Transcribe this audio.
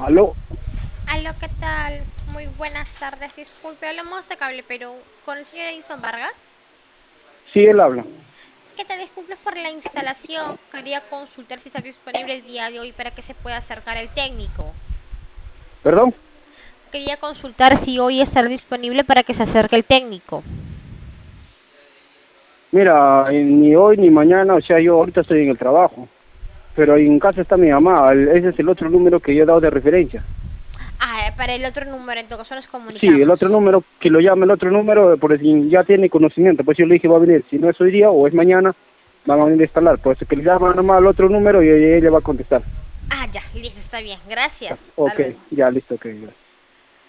Aló, Aló, ¿qué tal? Muy buenas tardes. Disculpe, hablamos de Cable Perú con el señor Edison Vargas. sí, él habla. ¿Qué tal? Disculpe por la instalación. Quería consultar si está disponible el día de hoy para que se pueda acercar el técnico. ¿Perdón? Quería consultar si hoy está disponible para que se acerque el técnico. Mira, ni hoy ni mañana, o sea, yo ahorita estoy en el trabajo, pero en casa está mi mamá, ese es el otro número que yo he dado de referencia. Ah, para el otro número, en todo caso nos Sí, el comunicamos. otro número, que lo llame el otro número, por si ya tiene conocimiento, pues yo le dije va a venir, si no es hoy día o es mañana, van a venir a instalar, por eso que le llama nomás al otro número y ella va a contestar. Ah, ya, listo, está bien. Gracias. Hasta Ok, luego. ya listo, ok. Ya.